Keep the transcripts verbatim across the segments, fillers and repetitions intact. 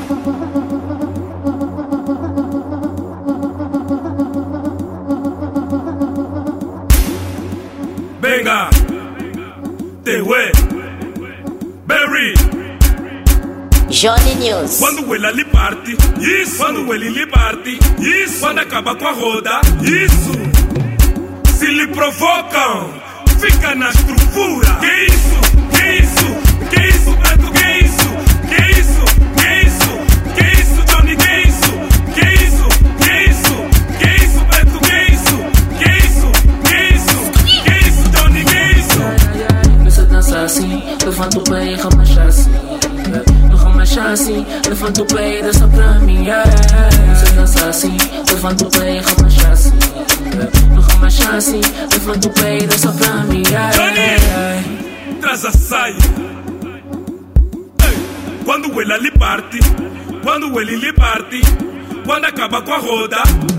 Benga, Tewe, Berry, Johnny News. quando ele ali parte, isso. Quando ele lhe parte, isso. Quando acaba com a roda, isso. Se lhe provocam, fica na estrutura. Que isso? Que isso? Que isso, preto? Que isso? Que isso? Que isso? Que isso, Johnny? Que isso? Que isso? Que isso? Que isso, preto? Que isso? Que isso? Que isso? Que isso, Johnny? Que isso? Nessa dança assim, levanta o pé e ramacha assim. No ramacha assim, levanta o pé e dança pra mim. Nessa dança assim, levanta o pé e ramacha assim. No ramacha assim, levanta o pé e dança pra mim. Johnny, traz a saia. Ei, quando ele ali parte, quando ele lhe parte, quando acaba com a roda,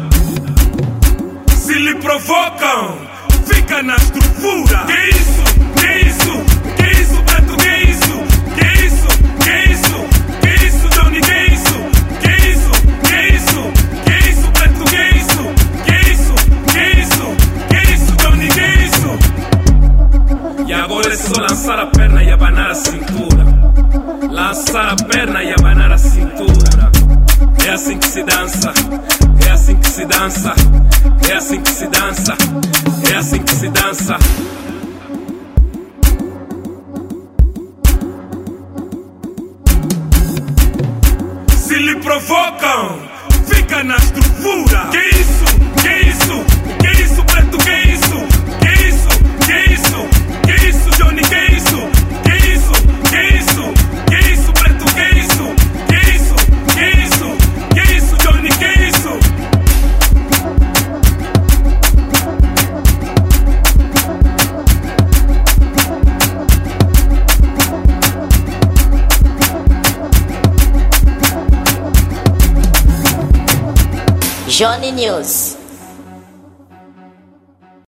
se lhe provocam, fica na estrutura. Que isso? Que isso? Que isso, preto? Que isso? Que isso? Que isso? Que isso, Johnny? Que isso? Que isso? Que isso? Que isso, preto? Que isso? Que isso? Que isso? Que isso, Johnny? Que isso? E agora é só lançar a perna e abanar a cintura. Lançar a perna e abanar a cintura. É assim que se dança. É assim que se dança. É assim que se dança. É assim que se dança. Se lhe provocam, fica na estrutura. Que isso? Que isso? Que isso, preto? Que isso? Que isso? Que isso? Que isso, Johnny? Que isso? Que isso? Que isso? Que isso, preto? Que isso? Que isso? Que isso? Que isso, Johnny? Que isso? Johnny News.